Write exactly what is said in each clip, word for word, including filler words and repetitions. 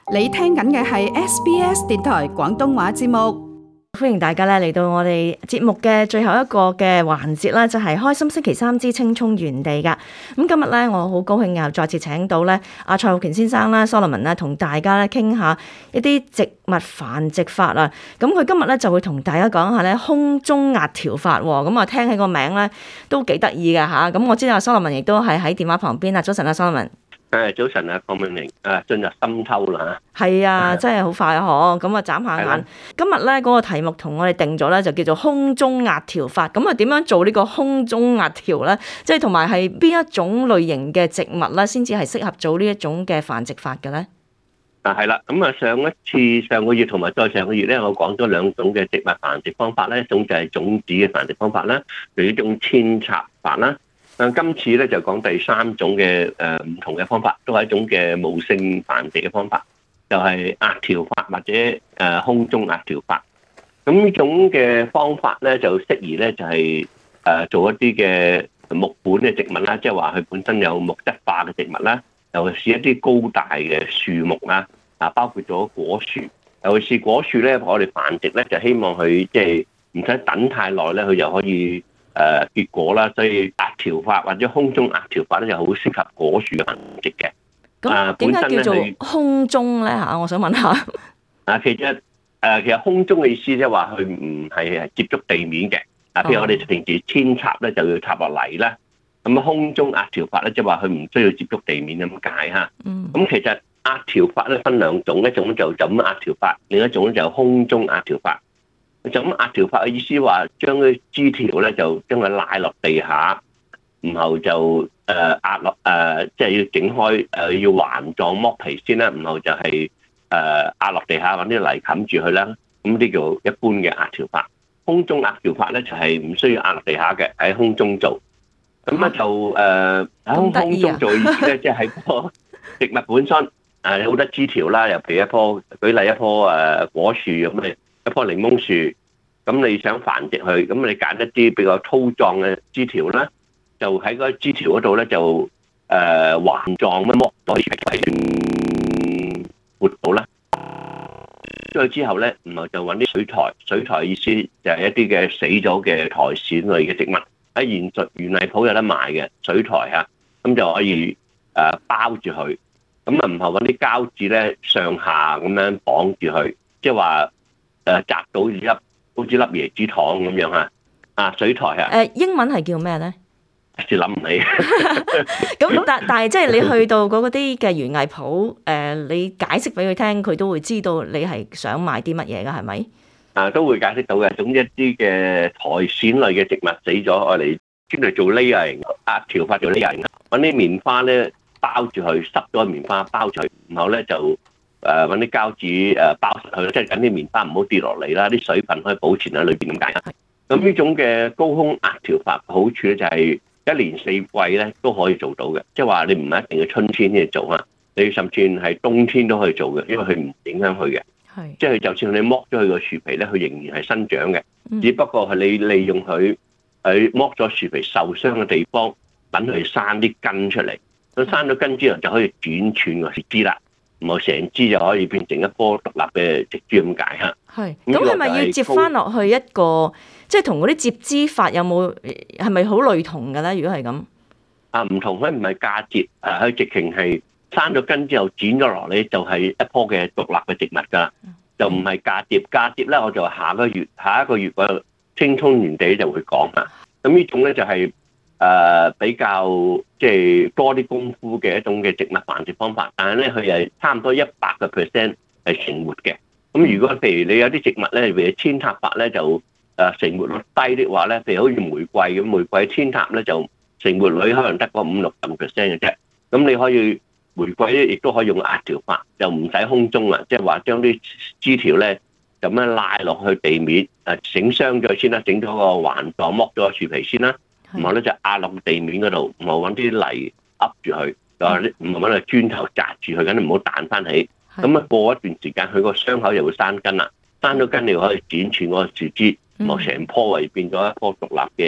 你聽緊嘅係 S B S 電台廣東話節目。 歡迎大家咧嚟到我哋節目嘅最後一個嘅環節啦，就係開心星期三之青葱園地噶。咁今日咧，我好高興又再次請到咧阿蔡浩權先生啦 Solomon 咧，同大家咧傾下一啲植物繁殖法啊。咁佢今日咧就會同大家講下咧空中壓條法。咁啊，聽起個名咧都幾得意噶吓。咁我知道阿 Solomon 亦都係喺電話旁邊啊。早晨啊 Solomon。 誒，早晨啊，鄺美玲，誒，進入深秋啦嚇。 係啊，真係好快啊！嗬，咁啊，眨下眼。的今日咧嗰個題目同我哋定咗咧，就叫做空中壓條法。咁啊，點樣做呢個空中壓條咧？即係同埋係邊一種類型嘅植物咧，先至係適合做呢一種嘅繁殖法嘅咧？ 啊，係啦。咁啊，上一次上個月同埋再上個月咧，我講咗兩種嘅植物繁殖方法咧，一種就係種子嘅繁殖方法啦，另一種扦插法啦。啊，今次咧就講第三種嘅誒唔同嘅方法，都係一種嘅無性繁殖嘅方法，就係壓條法或者誒空中壓條法。咁呢種嘅方法咧就適宜咧就係誒做一啲嘅木本嘅植物啦，即係話佢本身有木質化嘅植物啦，尤其是一啲高大嘅樹木啦，啊包括咗果樹，尤其是果樹咧，我哋繁殖咧就希望佢即係唔使等太耐咧，佢就可以。誒、呃、結果啦，所以壓條法或者空中壓條法咧就好適合果樹嘅繁殖嘅。 咁點解叫做空中咧嚇？我想問下。 啊，其實誒、呃、其實空中嘅意思即係話佢唔係接觸地面嘅。啊，譬如我哋平時扦插咧就要插落泥啦。咁空中壓條法咧即係話佢唔需要接觸地面咁解嚇。嗯。咁其實壓條法咧分兩種，一種就就咁壓條法，另一種就空中壓條法。就咁壓條法嘅意思話，將啲枝條咧就將佢拉落地下，然後就誒壓落誒，即係要整開誒要環狀剝皮先啦，然後就係誒壓落地下揾啲泥冚住佢啦。咁呢叫一般嘅壓條法。空中壓條法咧就係唔需要壓落地下嘅，喺空中做。咁咧就誒喺空空中做嘅意思咧，即係喺個植物本身誒有好多枝條啦，尤其一棵舉例一棵誒果樹咁你。一棵檸檬樹，咁你想繁殖佢，咁你揀一啲比較粗壯嘅枝條咧，就喺嗰個枝條嗰度咧就誒環狀咁剝落嚟，活到啦。之之後咧，然後就揾啲水苔，水苔意思就係一啲嘅死咗嘅苔蘚類嘅植物，喺現實園藝鋪有得賣嘅水苔嚇，咁就可以誒包住佢，咁啊然後揾啲膠紙咧上下咁樣綁住佢，即係話。誒摘到粒好似粒椰子糖咁樣嚇，啊水苔啊！ 誒英文係叫咩咧？ 一時諗唔起。 咁但但係即係你去到嗰啲嘅園藝鋪，誒你解釋俾佢聽，佢都會知道你係想買啲乜嘢㗎，係咪？ 啊，都會解釋到嘅。總之一啲嘅苔蘚類嘅植物死咗，我哋專嚟做 layering，壓條法做 layering，揾啲棉花咧包住佢，濕咗棉花包住佢，然後咧就。誒揾啲膠紙誒包實佢，即係緊啲棉花唔好跌落嚟啦，啲水分可以保存喺裏邊咁解。咁呢種嘅高空壓條法好處咧就係一年四季咧都可以做到嘅，即係話你唔係一定要春天先做啊，你甚至係冬天都可以做嘅，因為佢唔影響佢嘅。係，即係就算你剝咗佢個樹皮咧，佢仍然係生長嘅，只不過係你利用佢喺剝咗樹皮受傷嘅地方，等佢生啲根出嚟。咁生咗根之後就可以剪斷個樹枝啦。然後成枝就可以變成一棵獨立嘅植株咁解嚇。係， 咁係咪要接翻落去一個，即係同嗰啲接枝法有冇係咪好類同嘅咧？如果係咁， 啊唔同，佢唔係嫁接，誒佢直情係生咗根之後剪咗落嚟，就係一棵嘅獨立嘅植物㗎，就唔係嫁接。嫁接咧，我就下個月下一個月個青葱園地就會講啦。咁呢種咧就係、是。誒、呃、比較即係多啲功夫嘅一種嘅植物繁殖方法，但係咧佢係差唔多一百個 percent 係成活嘅。咁如果譬如你有啲植物咧，譬如扦插法咧就誒成活率低的話咧，譬如好似玫瑰咁，玫瑰扦插咧就成活率可能得個五六十 percent 嘅啫。咁你可以玫瑰咧亦都可以用壓條法，就唔使空中啦，即係話將啲枝條咧咁樣拉落去地面，誒整傷咗先啦，整咗個環狀剝咗個樹皮先啦。然後咧就壓落地面嗰度，然後揾啲泥噏住佢，就話啲唔係揾個磚頭擲住佢，咁你唔好彈翻起。咁啊過一段時間，佢個傷口又會生根啦，生咗根你可以剪斷嗰個樹枝，然後成棵圍變咗一棵獨立嘅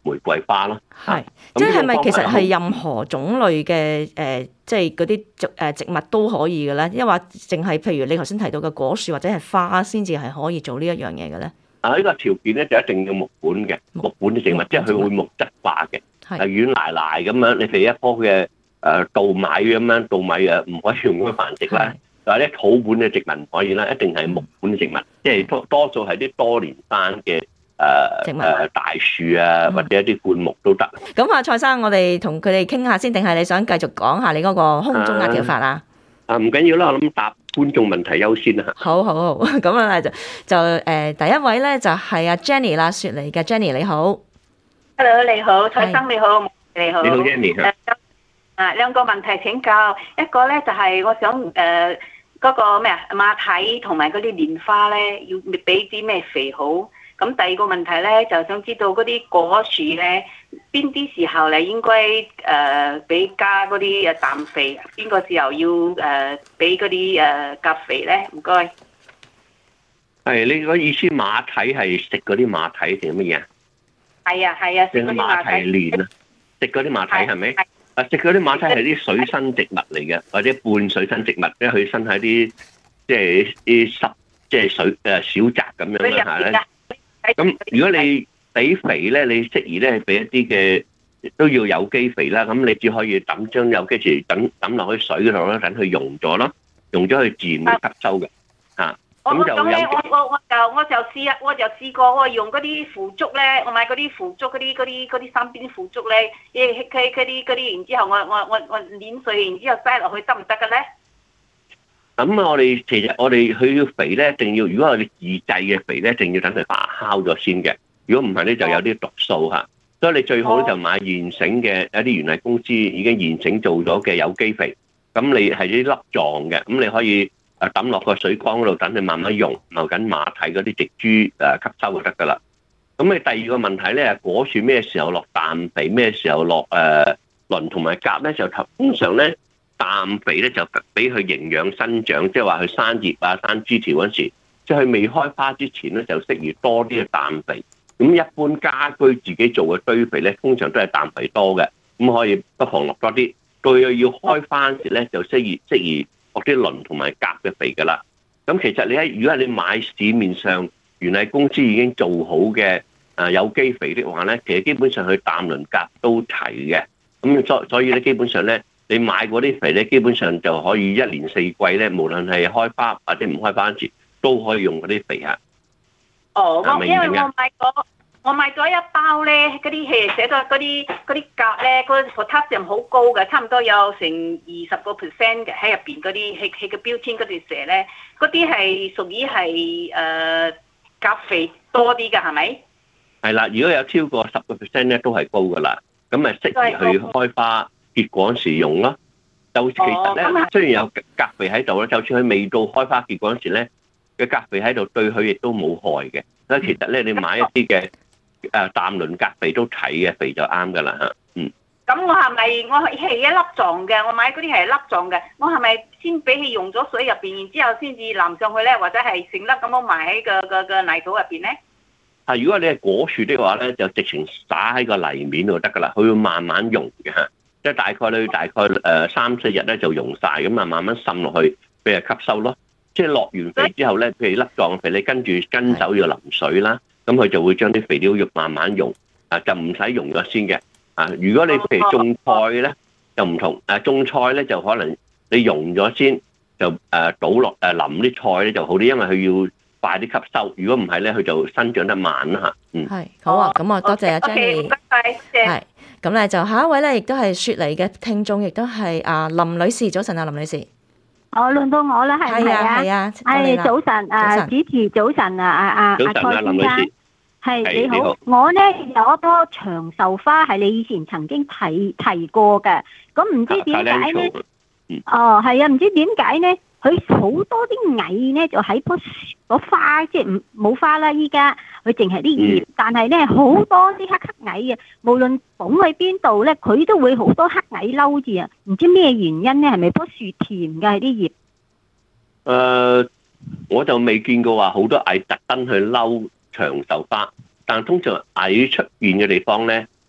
玫瑰花咯。 係，即係咪其實係任何種類嘅誒、呃，即係嗰啲植誒植物都可以嘅咧？因為話淨係譬如你頭先提到嘅果樹或者係花先至係可以做呢一樣嘢嘅咧？ 啊，呢、這個條件咧就一定要木本嘅木本嘅植物，即係佢會木質化嘅，係軟賴賴咁樣。你譬如一棵嘅誒稻米咁樣，稻米誒唔可以用咁繁殖啦。但係啲土本嘅植物唔可以啦，一定係木本嘅植物，即係多多數係啲多年生嘅誒誒大樹啊，或者一啲灌木都得。 咁、嗯、啊，蔡生，我哋同佢哋傾下先，定係你想繼續講下你嗰個空中壓條法啊？ 啊，唔緊要啦，我諗答觀眾問題優先啦。 好好好，咁啊就就誒、呃、第一位咧就係阿 Jenny 啦，雪梨嘅 Jenny 你好。 Hello， 你好，蔡生你好，你好。 你好 Jenny。 啊，兩個問題請教，一個咧就係我想誒。呃嗰個咩啊馬蹄同埋嗰啲蓮花咧，要俾啲咩肥好？咁第二個問題咧，就想知道嗰啲果樹咧，邊啲時候咧應該誒俾加嗰啲誒氮肥？邊個時候要誒俾嗰啲誒鉀肥咧？唔該。 係你個意思馬蹄係食嗰啲馬蹄定乜嘢啊？ 係啊係啊，食嗰啲馬蹄蓮啊，食嗰啲馬蹄係咪？啊！食嗰啲馬蹄係啲水生植物嚟嘅，或者半水生植物，即係佢生喺啲即係啲濕，即係水誒小澤咁樣啦嚇咧。咁如果你俾肥咧，你適宜咧俾一啲嘅都要有機肥啦。咁你只可以抌將有機肥抌抌落去水嗰度啦，等佢溶咗咯，溶咗佢自然會吸收嘅嚇。 咁就咁咧，我我我就我就試啊，我就試過我用嗰啲腐竹咧，我買嗰啲腐竹嗰啲嗰啲嗰啲三邊腐竹咧，誒佢佢啲嗰啲，然之後我我我我碾碎，然之後擠落去得唔得嘅咧？咁啊，我哋其實我哋佢要肥咧，一定要如果我哋自製嘅肥咧，一定要等佢發酵咗先嘅。如果唔係咧，就有啲毒素嚇。所以你最好咧就買現成嘅一啲園藝公司已經現成做咗嘅有機肥，咁你係啲粒狀嘅，咁你可以。啊！抌落個水缸嗰度，等佢慢慢溶，留緊馬蹄嗰啲植株誒吸收就得噶啦。咁你第二個問題咧，果樹咩時候落氮肥，咩時候落誒磷同埋鉀咧？就通常咧氮肥咧就俾佢營養生長，即係話佢生葉啊、生枝條嗰時，即係佢未開花之前咧，就適宜多啲嘅氮肥。咁一般家居自己做嘅堆肥咧，通常都係氮肥多嘅，咁可以不妨落多啲。到要開花時咧，就適宜適宜。落啲磷同埋鉀嘅肥噶啦，咁其實你喺如果你買市面上園藝公司已經做好嘅誒有機肥的話咧，其實基本上佢氮磷鉀都齊嘅，咁所所以咧基本上咧你買嗰啲肥咧基本上就可以一年四季咧，無論係開花或者唔開花時都可以用嗰啲肥啊。 哦，我因為我買過。我買咗一包咧，嗰啲係寫咗嗰啲嗰啲鉀咧，嗰個 potassium 好高嘅，差唔多有成二十個 percent 嘅喺入邊嗰啲，係係個標籤嗰度寫咧，嗰啲係屬於係誒鉀肥多啲嘅，係咪？係啦，如果有超過十個 percent 咧，都係高噶啦，咁咪適宜去開花結果時用咯。就其實咧，哦、雖然有鉀肥喺度咧，就算佢未到開花結果時咧，嘅鉀肥喺度對佢亦都冇害嘅。所以其實咧，你買一啲嘅。誒氮磷鉀肥都睇嘅肥就啱噶啦嚇，嗯。咁我係咪我係一粒狀嘅？我買嗰啲係粒狀嘅，我係咪先俾佢溶咗水入邊，然之後先至淋上去咧，或者係成粒咁樣埋喺個個個泥土入邊咧？啊！如果你係果樹的話咧，就直情撒喺個泥面度得噶啦，佢會慢慢溶嘅嚇，即係大概你大概誒三四日咧就溶晒，咁啊慢慢滲落去俾佢吸收咯。即係落完肥之後咧，譬如粒狀肥，你跟住跟手要淋水啦。咁佢就會將啲肥料肉慢慢溶，啊就唔使溶咗先嘅，啊如果你譬如種菜咧就唔同，誒種菜咧就可能你溶咗先，就誒倒落誒淋啲菜咧就好啲，因為佢要快啲吸收，如果唔係咧佢就生長得慢啦嚇。嗯，係好啊，咁啊多謝阿 Jenny，係咁咧就下一位咧亦都係雪梨嘅聽眾，亦都係啊林女士，早晨啊林女士。 我輪到我啦，係咪啊？係啊，係早晨啊，主持早晨啊，啊啊啊蔡先生，係你好。我咧有一棵長壽花，係你以前曾經提提過嘅。咁唔知點解咧？哦，係啊，唔知點解咧？佢好多啲蟻咧，就喺棵個花，即係唔冇花啦。依家佢淨係啲葉，但係咧好多啲黑黑蟻嘅，無論捧去邊度咧，佢都會好多黑蟻嬲住啊！唔知咩原因咧？係咪棵樹甜嘅啲葉？誒，我就未見過話好多蟻特登去嬲長壽花，但係通常蟻出現嘅地方咧，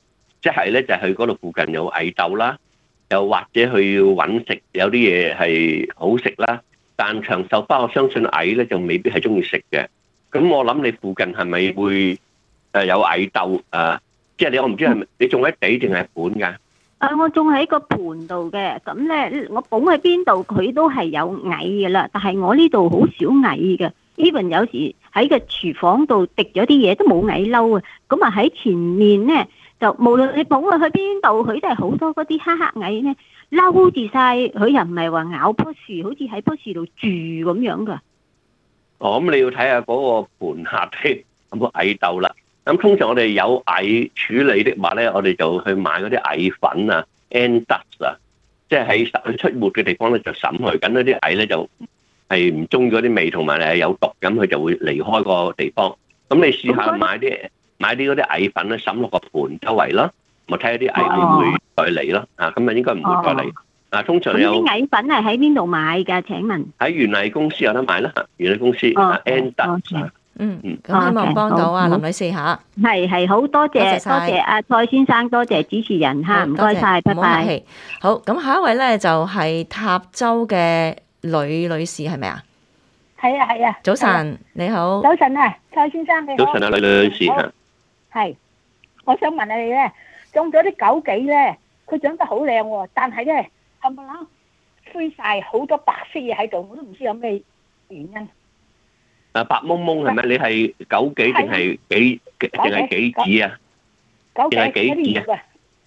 即係咧就係佢嗰度附近有蟻竇啦，又或者佢要揾食，有啲嘢係好食啦。但長壽花我相信蟻咧就未必係中意食嘅。咁我諗你附近係咪會誒有蟻竇啊？即係你我唔知係咪你種喺地定係盤㗎？ 誒，我種喺個盤度嘅，咁咧我捧喺邊度佢都係有蟻嘅啦。但係我呢度好少蟻嘅。even 有時喺個廚房度滴咗啲嘢都冇蟻嬲啊。咁啊喺前面咧就無論你捧佢去邊度，佢都係好多嗰啲黑黑蟻咧嬲住晒。佢又唔係話咬棵樹，好似喺棵樹度住咁樣噶。 哦，咁你要睇下嗰個盤下邊有冇蟻竇啦。咁通常我哋有蟻處理的話咧，我哋就去買嗰啲蟻粉啊 ，Ant Dust 啊，即係喺佢出沒嘅地方咧就滲佢，咁嗰啲蟻咧就係唔中意嗰啲味，同埋係有毒，咁佢就會離開個地方。咁你試下買啲買啲嗰啲蟻粉咧，滲落個盤周圍咯，我睇下啲蟻會唔會再嚟咯。啊，咁啊應該唔會再嚟。啊，通常有啲蟻粉係喺邊度買㗎？請問喺園藝公司有得買啦，園藝公司 Ant Dust。 嗯嗯，咁希望幫到啊林女士嚇， 係係好多謝多謝阿蔡先生，多謝主持人嚇，唔該晒，拜拜。 好，咁下一位咧就係塔州嘅呂女士係咪啊？ 係啊係啊。 早晨你好。 早晨啊，蔡先生你好。 早晨啊，呂女士嚇。 係，我想問下你咧，種咗啲枸杞咧，佢長得好靚喎，但係咧冚唪唥灰晒好多白色嘢喺度，我都唔知有咩原因。 啊，白蒙蒙係咪？你係枸杞定係杞定係杞子啊？ 枸杞杞子啊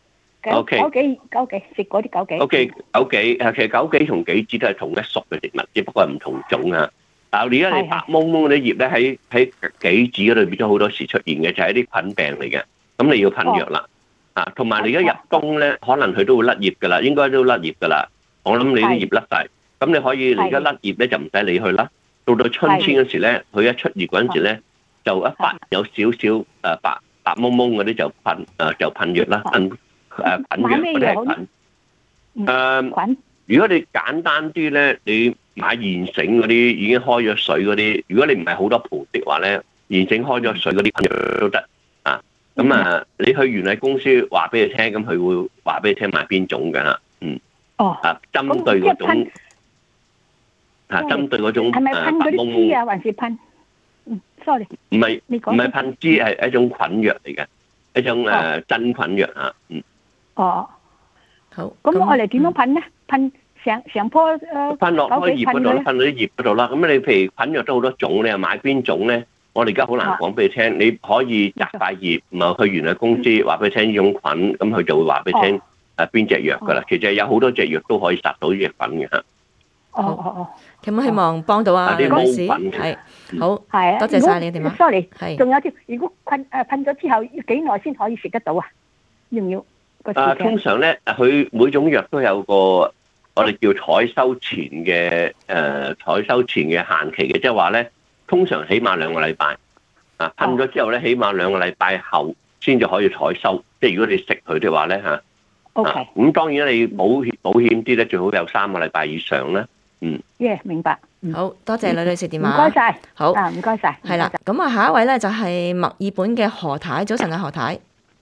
？O K，枸杞枸杞食嗰啲枸杞。 O K，枸杞啊，其實枸杞同杞子都係同一屬嘅植物，只不過係唔同種啊。但係而家你白蒙蒙嗰啲葉咧，喺喺杞子嗰度變咗好多時出現嘅，就係啲菌病嚟嘅。咁你要噴藥啦。啊，同埋你而家入冬咧，可能佢都會甩葉㗎啦，應該都甩葉㗎啦。我諗你啲葉甩晒，咁你可以你而家甩葉咧就唔使理佢啦。到到春天嗰時咧，佢一出葉嗰陣時咧，就一發有少少誒白白蒙蒙嗰啲就噴誒就噴藥啦，噴誒噴藥嗰啲係噴。誒，如果你簡單啲咧，你買現成嗰啲已經開咗水嗰啲，如果你唔係好多盆的話咧，現成開咗水嗰啲噴藥都得啊。咁啊，你去園藝公司話俾佢聽，咁佢會話俾你聽買邊種㗎啦。嗯。哦。啊，針對嗰種。啊！針對嗰種係咪噴嗰啲枝啊，還是噴？嗯，sorry。唔係唔係噴枝，係一種菌藥嚟嘅，一種誒真菌藥啊。嗯。 哦。 好。 咁我哋點樣噴咧？噴成成棵誒。 噴落嗰葉嗰度，噴到啲葉嗰度啦。咁你譬如菌藥都好多種，你又買邊種咧？我哋而家好難講俾你聽。你可以摘塊葉，然後去園藝公司話俾你聽呢種菌，咁佢就會話俾你聽誒邊隻藥噶啦。其實有好多隻藥都可以殺到呢隻菌嘅嚇。 哦哦哦。 咁希望幫到啊女士，係好，係啊，多謝晒你電話。 sorry， 係， 仲有啲，如果噴誒噴咗之後，要幾耐先可以食得到啊？要唔要個時間？啊， 通常咧，佢每種藥都有個我哋叫採收前嘅誒採收前嘅限期嘅，即係話咧，通常起碼兩個禮拜。啊，噴咗之後咧，起碼兩個禮拜後先至可以採收。即係如果你食佢嘅話咧嚇。 OK。 咁當然你保險保險啲咧，最好有三個禮拜以上啦。嗯， 耶，明白。 好多謝呂女士電話。 唔該晒。 好， 啊，唔該晒。 係啦，咁啊，下一位咧就係墨爾本嘅何太。早晨啊，何太。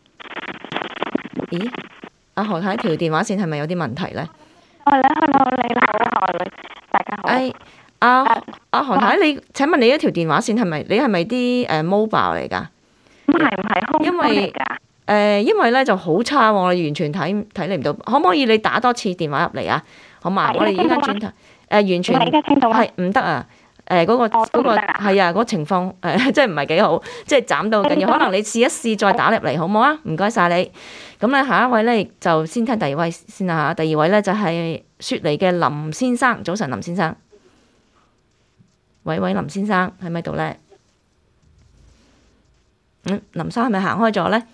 咦？阿何太條電話線係咪有啲問題咧？ 哦，你好，你好，大家好。 誒，阿阿何太，你請問你一條電話線係咪？你係咪啲誒 mobile 嚟㗎？ 唔係唔係，空中嚟㗎。 誒，因為咧就好差喎，我哋完全睇睇你唔到。可唔可以你打多次電話入嚟啊？好嘛，我哋依家轉頭。誒、呃、完全係唔得啊！誒、呃、嗰、那個嗰、哦那個係啊，嗰、那個情況誒、呃、即係唔係幾好，即係斬到緊要。可能你試一試再打入嚟好唔好啊？唔該晒你。咁咧下一位咧就先聽第二位先啦嚇。第二位咧就係、是、雪梨嘅林先生。早晨，林先生。喂喂，林先生喺咪度咧？嗯，林生係咪行開咗咧？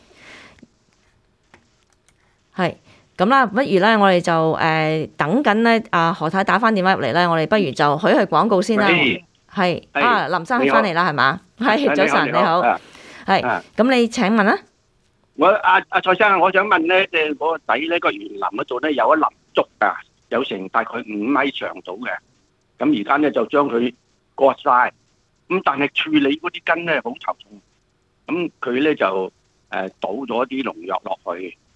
係。咁啦，不如咧，我哋就誒、呃、等緊咧，阿何太打翻電話入嚟咧，我哋不如就許去廣告先啦。係啊，林生翻嚟啦，係嘛？係早晨，你好。係，咁你請問啊？ 我阿阿蔡生，我想問咧，即係嗰個底咧個園林嗰度咧有一林竹啊，有成大概五米長度嘅。咁而家咧就將佢割晒，咁但係處理嗰啲根咧好頭痛。咁佢咧就誒倒咗啲農藥落去。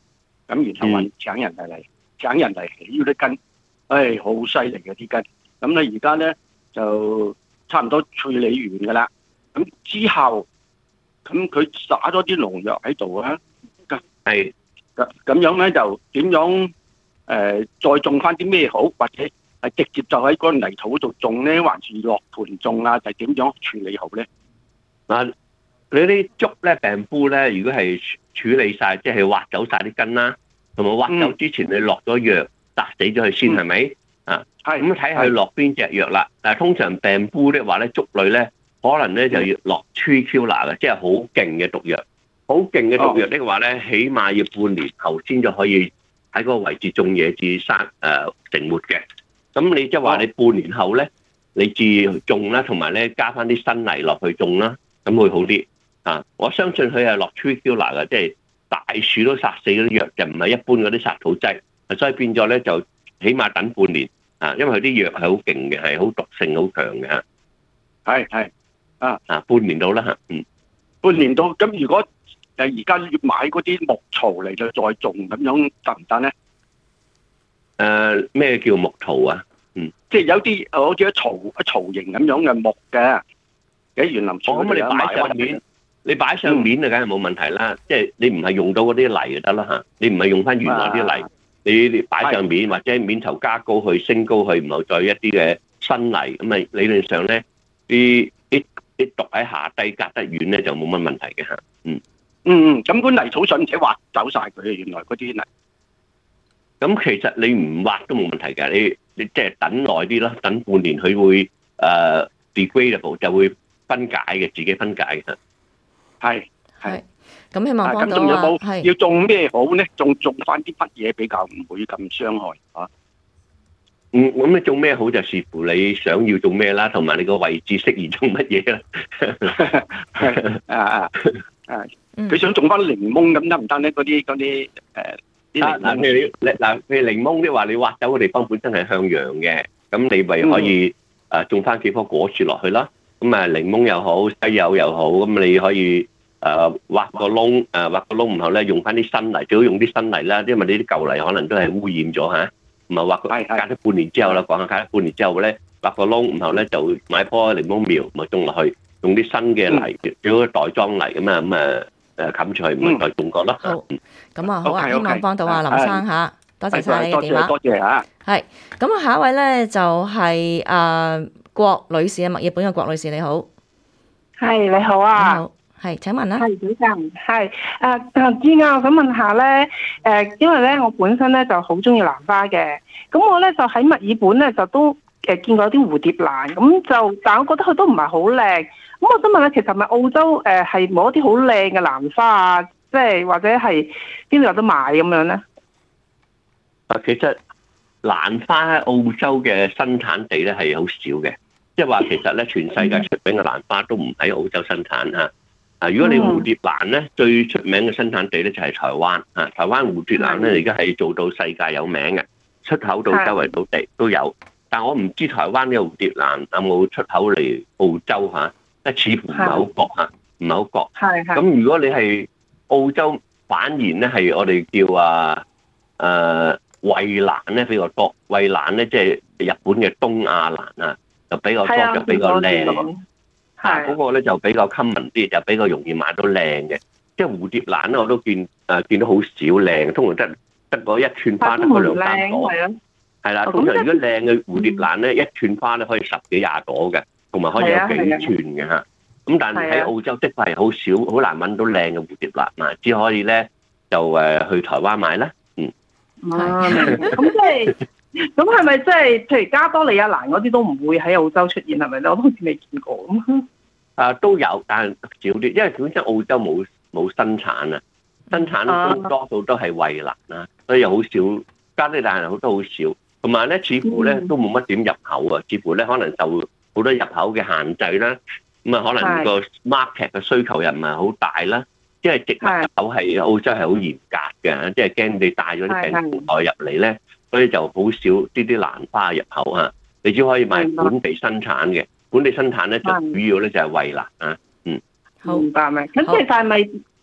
咁然後揾請人嚟嚟請人嚟起嗰啲根，唉，好犀利嘅啲根。咁咧而家咧就差唔多處理完噶啦。咁之後，咁佢灑咗啲農藥喺度啊，係咁咁樣咧就點樣誒、呃、再種翻啲咩好，或者係直接就喺嗰個泥土度種咧，還是落盤種啊？就點樣處理好咧？ 嗱，你啲竹咧、病菇咧，如果係處理晒，即係挖走晒啲根啦，同埋挖走之前你落咗藥殺死咗佢先，係咪？啊，係咁睇下佢落邊隻藥啦。但係通常病菇的話咧，竹類咧。可能咧就要落 tree killer 嘅，即係好勁嘅毒藥。好勁嘅毒藥的話咧，起碼要半年後先就可以喺嗰個位置種嘢至生誒成活嘅。咁你即係話你半年後咧，你至種啦，同埋咧加翻啲新泥落去種啦，咁會好啲啊！我相信佢係落 tree killer 嘅，即係大樹都殺死嗰啲藥，就唔係一般嗰啲殺土劑。所以變咗咧就起碼等半年啊，因為佢啲藥係好勁嘅，係好毒性好強嘅嚇。 係係。啊啊，半年到啦嚇，嗯， 半年到。咁如果誒而家要買嗰啲木槽嚟到再種，咁樣得唔得咧？ 誒咩叫木槽啊？嗯， 即係有啲好似一槽一槽型咁樣嘅木嘅，喺園林處咁你擺上面，你擺上面啊，梗係冇問題啦。即係你唔係用到嗰啲泥就得啦嚇，你唔係用翻原來啲泥，你你擺上面或者面頭加高去升高去，然後再一啲嘅新泥，咁啊理論上咧啲啲。啲毒喺下低隔得遠咧，就冇乜問題嘅嚇。嗯嗯嗯，咁嗰泥土使唔使挖走晒佢？原來嗰啲泥。 咁其實你唔挖都冇問題嘅，你你即係等耐啲咯，等半年佢會誒、uh, degradable 就會分解嘅，自己分解嘅。 係係。 咁希望幫到啊。係。要種咩好咧？種種翻啲乜嘢比較唔會咁傷害啊？ 嗯，咁你種咩好就視乎你想要種咩啦，同埋你個位置適宜種乜嘢啦。 啊啊啊！佢想種翻檸檬咁得唔得咧？嗰啲嗰啲誒， 啊嗱，譬如嗱，譬如檸檬的話，你挖走個地方本身係向陽嘅，咁你咪可以誒種翻幾棵果樹落去啦。咁啊，檸檬又好，西柚又好，咁你可以誒挖個窿，誒挖個窿，然後咧用翻啲新泥，最好用啲新泥啦，因為呢啲舊泥可能都係污染咗嚇。唔係挖個，隔咗半年之後啦，講下隔咗半年之後咧，挖個窿，然後咧就買棵檸檬苗，咪種落去，用啲新嘅泥，最好袋裝泥咁啊，咁啊誒冚住佢，咪再種過啦。 好，咁啊好啊，希望幫到阿林生嚇，多謝曬你嘅電話。 多謝嚇。 係，咁啊下一位咧就係誒郭女士啊，墨爾本嘅郭女士你好。 係你好啊。 你好。係，請問啦。 係早晨，係誒誒，志亞，我想問下咧，誒，因為咧我本身咧就好中意蘭花嘅，咁我咧就喺墨爾本咧就都誒見過啲蝴蝶蘭，咁就但係我覺得佢都唔係好靚，咁我想問下，其實係咪澳洲誒係冇一啲好靚嘅蘭花啊？即係或者係邊度有得買咁樣咧？ 啊，其實蘭花喺澳洲嘅生產地咧係好少嘅，即係話其實咧全世界出名嘅蘭花都唔喺澳洲生產嚇。啊！如果你蝴蝶蘭咧，最出名嘅生產地咧就係台灣啊！台灣蝴蝶蘭咧而家係做到世界有名嘅，出口到周圍到地都有。但我唔知台灣嘅蝴蝶蘭有冇出口嚟澳洲嚇，即係似乎唔係好覺嚇，唔係好覺。係係。咁如果你係澳洲，反而咧係我哋叫啊誒衛蘭咧比較多，衛蘭咧即係日本嘅東亞蘭啊，就比較多，就比較靚。啊！嗰個咧就比較 common 啲，就比較容易買到靚嘅。即係蝴蝶蘭咧，我都見誒見到好少靚，通常得得嗰一串花得嗰兩三朵。係啦，通常如果靚嘅蝴蝶蘭咧，一串花咧可以十幾廿朵嘅，同埋可以有幾串嘅嚇。咁但係喺澳洲的確係好少，好難揾到靚嘅蝴蝶蘭啊，只可以咧就誒去台灣買啦。嗯。 啊，咁即係。咁係咪即係譬如加多利亞蘭嗰啲都唔會喺澳洲出現係咪咧？我都好似未見過咁。 啊，都有，但係少啲，因為本身澳洲冇冇生產啊，生產都多數都係衛蘭啊，所以又好少加多利亞蘭好多好少，同埋咧似乎咧都冇乜點入口啊，似乎咧可能受好多入口嘅限制啦，咁啊可能個 market 嘅需求又唔係好大啦，即係植物入口係澳洲係好嚴格嘅，即係驚你帶咗啲病蟲害入嚟咧。所以就好少呢啲蘭花入口嚇，你只可以買本地生產嘅，本地生產咧就主要咧就係衛蘭啊，嗯。 明白明。咁即係係咪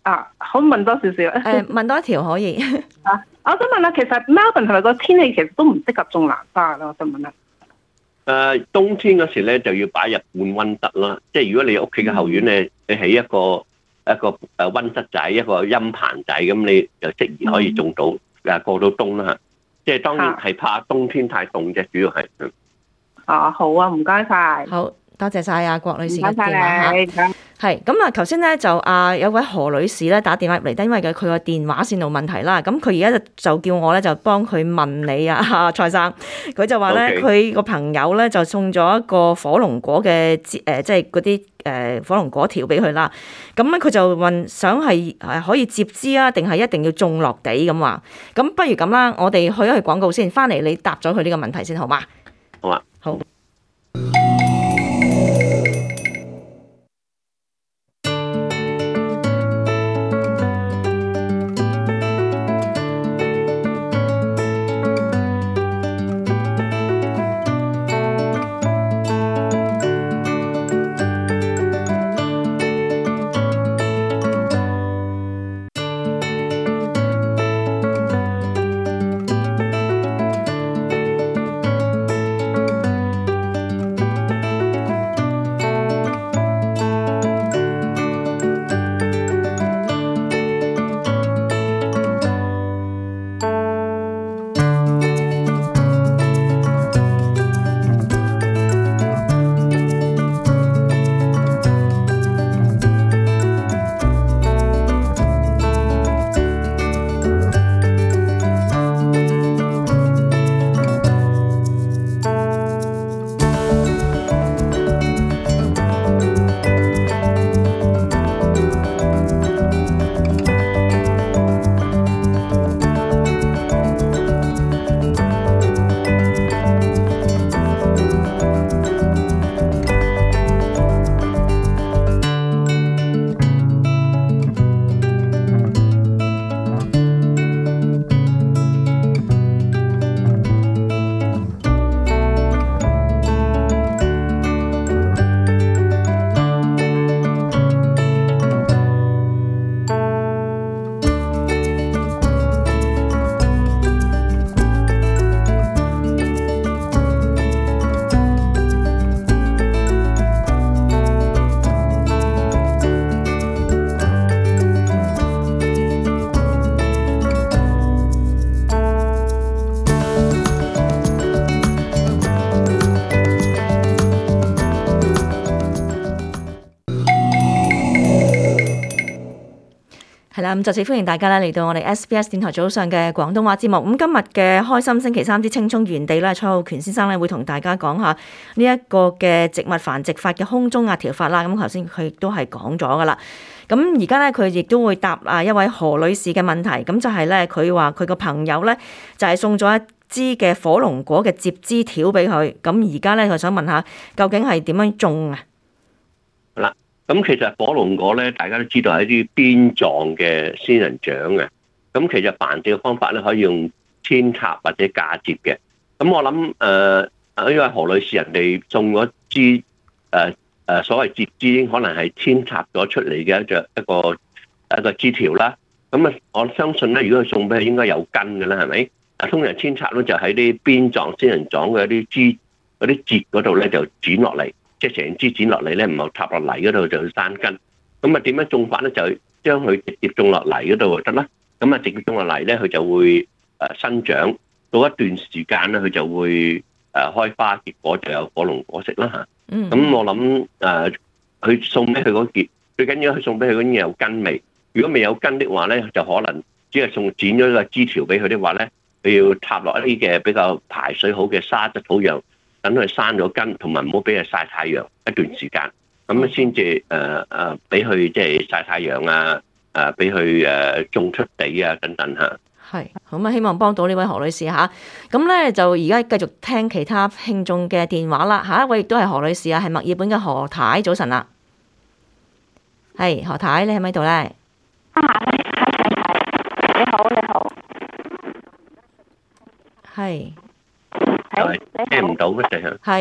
啊，可唔可以問多少少？誒、 呃，問多一條可以。 啊，我想問下，其實 Melbourne 係咪個天氣其實都唔適合種蘭花咯？我想問下。誒、 呃，冬天嗰時咧就要擺入半溫室啦。即係如果你屋企嘅後院咧，你起一個一個誒溫室仔，一個陰棚仔，咁你就適宜可以種到誒、嗯、過到冬啦嚇。即係當然係怕冬天太凍啫，主要係。 啊，好啊，唔該晒。 好。多謝晒阿郭女士嘅電話嚇， 係咁啊！頭先咧就啊有位何女士咧打電話入嚟，因為嘅佢個電話線路問題啦。咁佢而家就叫我咧就幫佢問你啊，蔡生，佢就話咧佢個朋友咧就送咗一個火龍果嘅誒，即係嗰啲誒火龍果條俾佢啦。咁咧佢就問想係誒可以接枝啊，定係一定要種落地咁話？咁不如咁啦，我哋去一去廣告先，翻嚟你答咗佢呢個問題先好嗎？ 好啊， 好。係啦，咁再次歡迎大家咧嚟到我哋 S B S 電台早上嘅廣東話節目。咁今日嘅開心星期三之青葱園地咧，蔡浩權先生咧會同大家講下呢一個嘅植物繁殖法嘅空中壓條法啦。咁頭先佢亦都係講咗噶啦。咁而家咧佢亦都會答啊一位何女士嘅問題。咁就係咧佢話佢個朋友咧就係送咗一支嘅火龍果嘅接枝條俾佢。咁而家咧佢想問下究竟係點樣種啊？ 好啦。咁其實火龍果咧，大家都知道係一啲邊狀嘅仙人掌嘅。咁其實繁殖嘅方法咧，可以用扦插或者嫁接嘅。咁我諗誒，呢、呃、位何女士人哋送咗支誒誒所謂接枝，可能係扦插咗出嚟嘅一隻一個一個枝條啦。咁啊，我相信咧，如果佢送俾佢，應該有根嘅啦，係咪？啊，通常扦插咧就喺啲邊狀仙人掌嘅一啲枝嗰啲節嗰度咧，就剪落嚟。即係成枝剪落嚟咧，唔係插落泥嗰度就生根。咁啊點樣種法咧？就將佢直接種落泥嗰度就得啦。咁啊直接種落泥咧，佢就會誒生長。到一段時間咧，佢就會誒開花結果，就有火龍果食啦嚇。嗯。咁我諗誒，佢送俾佢嗰件最緊要，佢送俾佢嗰件有根味。如果未有根的話咧，就可能只係送剪咗個枝條俾佢的話咧，佢要插落一啲嘅比較排水好嘅沙質土壤。等佢生咗根，同埋唔好俾佢曬太陽一段時間，咁先至誒誒俾佢即係曬太陽啊，誒俾佢誒種出地啊等等嚇。 係，咁啊希望幫到呢位何女士嚇。咁咧就而家繼續聽其他聽眾嘅電話啦。下一位亦都係何女士啊，係墨爾本嘅何太，早晨啦。係何太，你喺咪喺度咧？ 啊，你好，你好。係。 係聽唔到乜嘢？ 係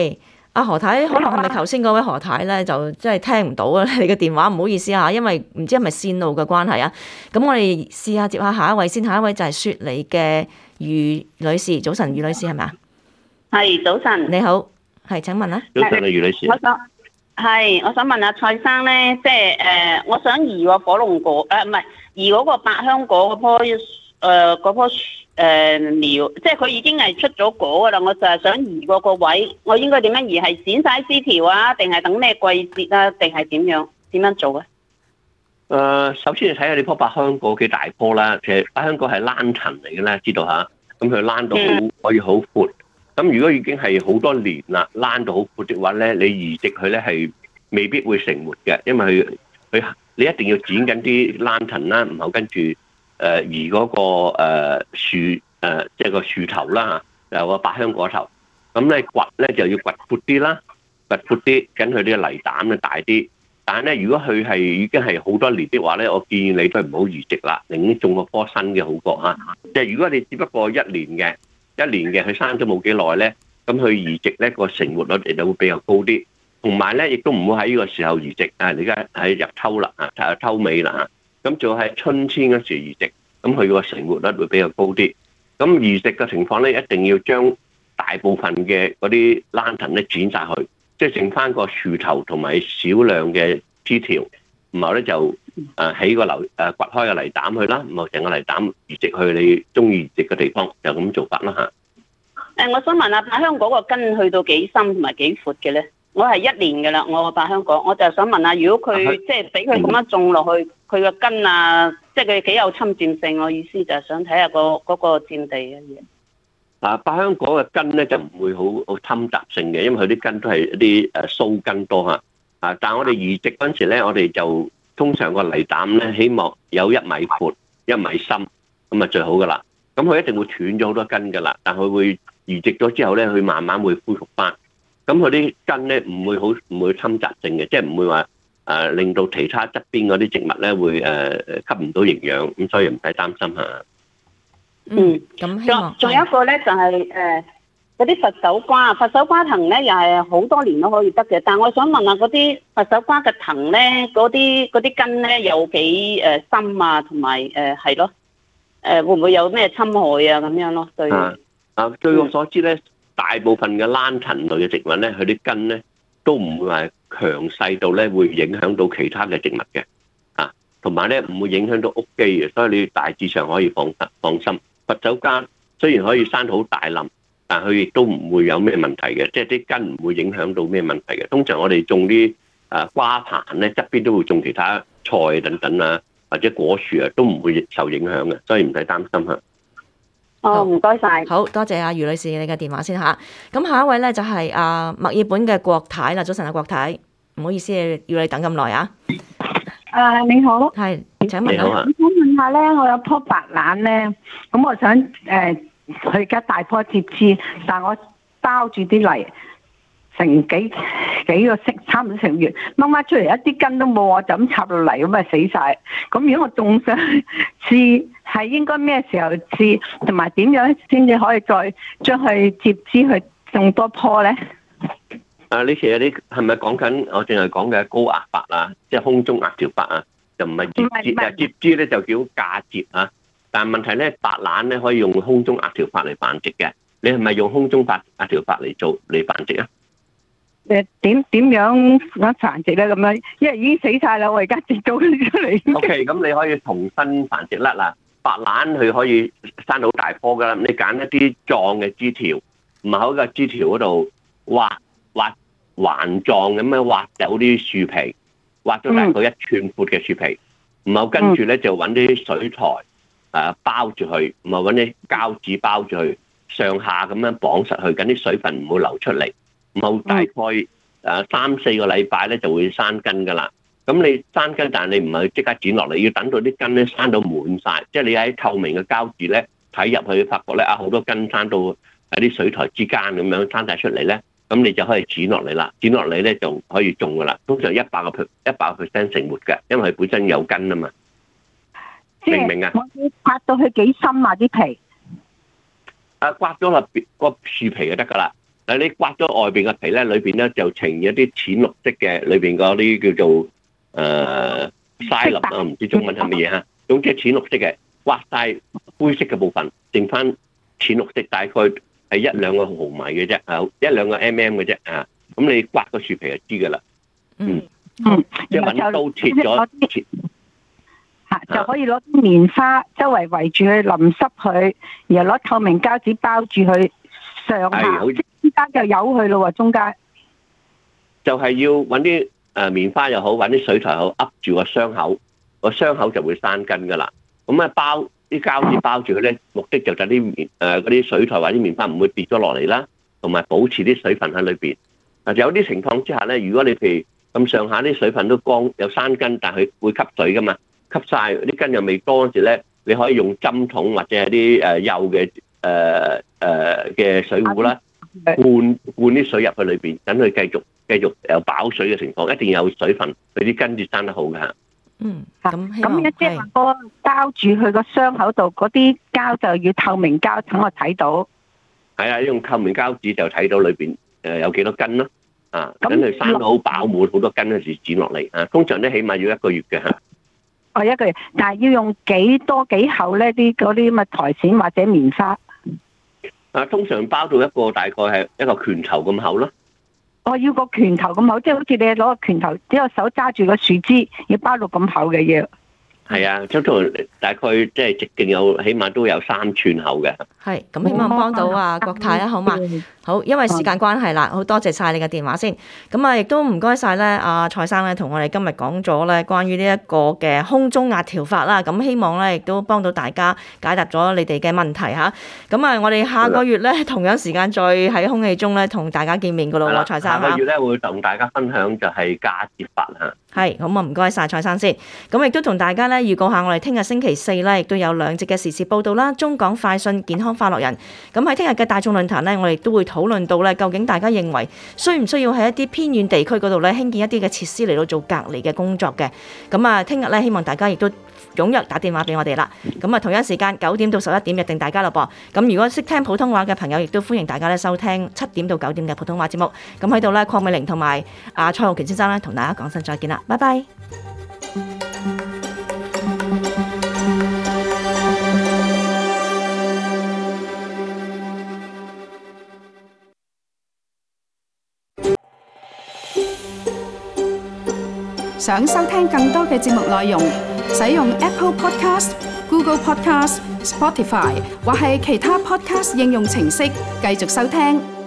阿何太，可能係咪頭先嗰位何太咧，就真係聽唔到啊？你嘅電話唔好意思啊，因為唔知係咪線路嘅關係啊。咁我哋試下接下下一位先，下一位就係雪梨嘅余女士。早晨，余女士係咪啊？ 係，早晨。 你好，係請問啊。 早晨啊，余女士。 我想係，我想問下蔡生咧，即係誒，我想移個火龍果誒，唔係移嗰個百香果嗰棵誒嗰棵誒苗，即係佢已經係出咗果噶啦，我就係想移嗰個位，我應該點樣移？係剪晒枝條啊，定係等咩季節啊，定係點樣？點樣做啊？ 誒、呃，首先你睇下你棵百香果幾大棵啦。其實百香果係蘭藤嚟嘅咧，知道吓。咁佢蘭到好可以好闊。咁如果已經係好多年啦，躝到好闊嘅話咧，你移植佢咧係未必會成活嘅，因為佢佢你一定要剪緊啲躝藤啦，然後跟住誒移嗰個誒樹誒即係個樹頭啦嚇，有個百香果頭。咁咧掘咧就要掘闊啲啦，掘闊啲，跟佢啲泥膽咧大啲。但係咧，如果佢係已經係好多年的話咧，我建議你都係唔好移植啦，寧願種個棵新嘅好過嚇。即係如果你只不過一年嘅。一年嘅佢生咗冇幾耐咧，咁佢移植咧個成活率就會比較高啲，同埋咧亦都唔會喺呢個時候移植啊！你而家喺入秋啦啊，入秋尾啦嚇，咁仲喺春天嗰時移植，咁佢個成活率會比較高啲。咁移植嘅情況咧，一定要將大部分嘅嗰啲蘭藤咧剪晒去，即係剩翻個樹頭同埋少量嘅枝條，然後咧就誒起個泥誒掘開個泥膽去啦，然後成個泥膽移植去你中意移植嘅地方，就咁做法啦嚇。 誒，我想問下百香果個根去到幾深同埋幾闊嘅咧？我係一年嘅啦，我個百香果，我就想問下，如果佢即係俾佢咁樣種落去，佢個根啊，即係佢幾有侵佔性？我意思就係想睇下個嗰個佔地嘅嘢。 啊，百香果嘅根咧就唔會好好侵襲性嘅，因為佢啲根都係一啲誒鬚根多嚇。啊，但係我哋移植嗰陣時咧，我哋就通常個泥膽咧，希望有一米闊、一米深，咁啊最好噶啦。咁佢一定會斷咗好多根噶啦，但佢會移植咗之後咧，佢慢慢會恢復翻。咁佢啲根咧唔會好唔會侵襲性嘅，即係唔會話誒、呃、令到其他側邊嗰啲植物咧會誒誒、呃、吸唔到營養，咁所以唔使擔心嚇。 嗯，咁仲仲有一個咧就係、是、誒。呃嗰啲佛手瓜，佛手瓜藤咧又係好多年都可以得嘅。但係我想問下嗰啲佛手瓜嘅藤咧，嗰啲嗰啲根咧有幾誒深啊？同埋誒係咯，誒會唔會有咩侵害啊？咁樣咯，對。啊啊，據我所知咧，嗯、大部分嘅蘭藤類嘅植物咧，佢啲根咧都唔會話強勢到咧會影響到其他嘅植物嘅。啊，同埋咧唔會影響到屋基嘅，所以你大致上可以放放心。佛手瓜雖然可以生到好大冧，但佢亦都唔會有咩問題嘅，即係啲根唔會影響到咩問題嘅。通常我哋種啲誒瓜棚咧，側邊都會種其他菜等等啊，或者果樹啊，都唔會受影響嘅，所以唔使擔心嚇。哦，唔該晒， 好多謝阿余女士你嘅電話先嚇。咁下一位咧就係阿墨爾本嘅郭太啦。早晨啊，郭太，唔好意思要你等咁耐啊。 誒你好， 係請問啊。 我想問下咧，我有棵白蘭咧，咁我想誒。呃佢而家大棵接枝，但我包住啲泥，成幾幾個星，差唔多成月，掹翻出嚟一啲根都冇，我就咁插落嚟，咁咪死晒。咁如果我種上枝，係應該咩時候枝，同埋點樣先至可以再將佢接枝去種多棵咧？ 啊，呢期有啲係咪講緊我淨係講嘅高壓白啊，即係空中壓條白啊，就唔係接枝啊，接枝咧就叫嫁接啊。但係問題咧，白蘭咧可以用空中壓條法嚟繁殖嘅。你係咪用空中壓壓條法嚟做嚟繁殖啊？ 誒點點樣咁繁殖咧？咁樣，因為已經死晒啦，我而家接咗佢出嚟。 O K，咁你可以重新繁殖啦。嗱，白蘭佢可以生到好大棵噶啦。你揀一啲壯嘅枝條，唔係喺個枝條嗰度挖挖環狀咁樣挖走啲樹皮，挖咗大概一寸闊嘅樹皮，然後跟住咧就揾啲水苔。誒包住佢，唔係揾啲膠紙包住佢，上下咁樣綁實佢，緊啲水分唔會流出嚟。然後大概誒三四個禮拜咧就會生根㗎啦。咁你生根，但係你唔係即刻剪落嚟，要等到啲根咧生到滿晒。即係你喺透明嘅膠紙咧睇入去，發覺咧啊好多根生到喺啲水苔之間咁樣生晒出嚟咧，咁你就可以剪落嚟啦。剪落嚟咧就可以種㗎啦。通常一百個 per 一百個 percent 成活嘅，因為佢本身有根啊嘛。明唔明啊？ 我要刮到佢幾深啊啲皮？ 啊，刮咗落個樹皮就得噶啦。 誒你刮咗外邊嘅皮咧，裏邊咧就呈現一啲淺綠色嘅，裏邊嗰啲叫做誒沙粒啊，唔知中文係乜嘢嚇。總之係淺綠色嘅，刮晒灰色嘅部分，剩翻淺綠色，大概係一兩個毫米嘅啫，啊一兩個 mm 嘅啫啊。咁你刮個樹皮就知㗎啦。嗯嗯，即係揾刀切咗切。 嚇就可以攞啲棉花周圍圍住佢淋濕佢，然後攞透明膠紙包住佢上下，中間就由佢咯喎，中間就係要揾啲誒棉花又好，揾啲水苔好，噏住個傷口，個傷口就會生根噶啦。咁啊包啲膠紙包住佢咧，目的就等啲棉誒嗰啲水苔或者棉花唔會跌咗落嚟啦，同埋保持啲水分喺裏邊。啊，有啲情況之下咧，如果你譬如咁上下啲水分都乾有生根，但係佢會吸水噶嘛。吸晒啲根又未多嗰時咧，你可以用針筒或者係啲誒幼嘅誒誒嘅水壺啦，灌灌啲水入去裏邊，等佢繼續繼續有飽水嘅情況，一定有水分，佢啲根至生得好㗎。 嗯，咁咁一即係話個膠住佢個傷口度嗰啲膠就要透明膠，等我睇到。 係啊，用透明膠紙就睇到裏邊誒有幾多根咯。啊，等佢生得好飽滿，好多根嗰時剪落嚟啊。通常咧起碼要一個月嘅嚇。 哦，一個月，但係要用幾多幾厚咧？啲嗰啲咁嘅苔蘚或者棉花。 啊，通常包到一個大概係一個拳頭咁厚咯。 我要個拳頭咁厚，即係好似你攞個拳頭，只有手揸住個樹枝，要包到咁厚嘅要。 係啊，通常大概即係直徑有起碼都有三寸厚嘅。 係，咁希望幫到啊國泰啦，好嘛？好，因為時間關係啦，好多謝晒你嘅電話先。咁啊，亦都唔該晒咧，阿蔡生咧同我哋今日講咗咧關於呢一個嘅空中壓調法啦。咁希望咧亦都幫到大家解答咗你哋嘅問題嚇。咁啊，我哋下個月咧同樣時間再喺空氣中咧同大家見面噶咯喎，蔡生嚇。 下個月咧會同大家分享就係嫁接法嚇。 係，咁啊唔該晒蔡生先。咁亦都同大家咧預告下，我哋聽日星期四咧亦都有兩節嘅時事報導啦，中港快訊健康快樂人。咁喺聽日嘅大眾論壇咧，我哋都會討論到咧，究竟大家認為需唔需要喺一啲偏遠地區嗰度咧興建一啲嘅設施嚟到做隔離嘅工作嘅？咁啊，聽日咧希望大家亦都踴躍打電話俾我哋啦。咁啊，同一時間九點到十一點約定大家啦噃。咁如果識聽普通話嘅朋友，亦都歡迎大家咧收聽七點到九點嘅普通話節目。咁喺度咧，鄺美玲同埋阿蔡浩權先生咧，同大家講聲再見啦，拜拜。 想收聽更多嘅節目內容，使用 Apple Podcast、Google Podcast、Spotify 或係其他 Podcast 應用程式繼續收聽。